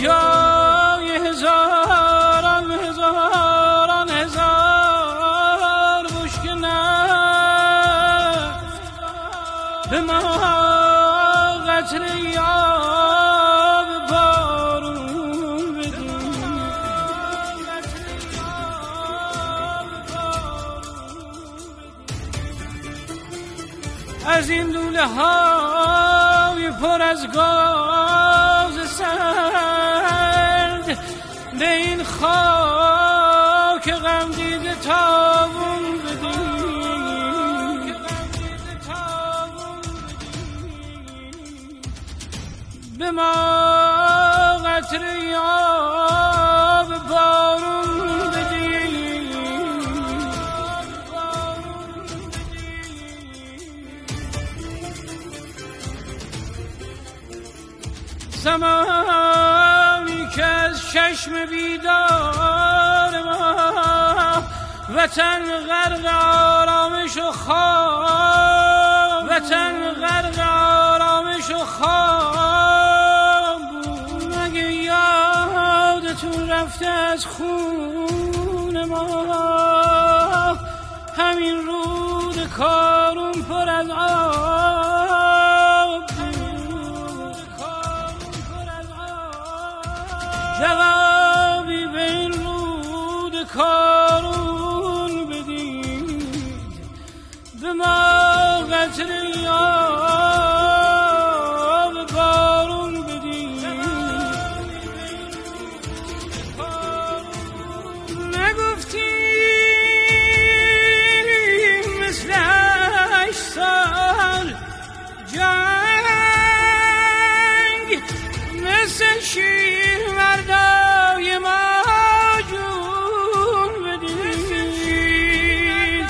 جای هزاران هزاران هزار بشک نه به ما قطره آب بارون بدین. از این لوله های پر از گاز سرد به این خاک غم دیده تابون بدین. به ما قطره آب بارون بدین. زمانی که از چشم بیدار ما وطن غرق آرامش و خواب، وطن غرق آرامش و خواب بود. مگه یادتون رفته از خون ما همین رود کارون پر از آب بود. جوابی به این رود کارون بدید. به ما قطره آب بارون بدید. نگفتیم مثل 8 سال جنگ، مثل شیر مردای ما جون بدید.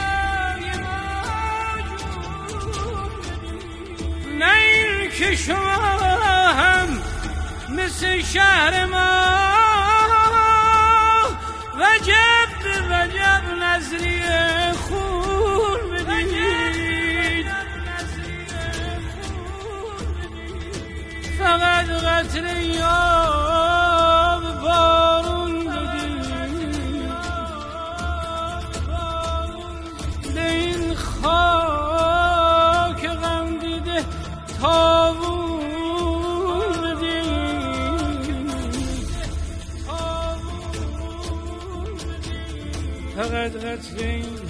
نه این که شما هم مثل شهر ما وجب به وجب نظری خون بدید. فقط قطره آب بارون بدید. به این خاک غم دیده تابون بدید. فقط قطره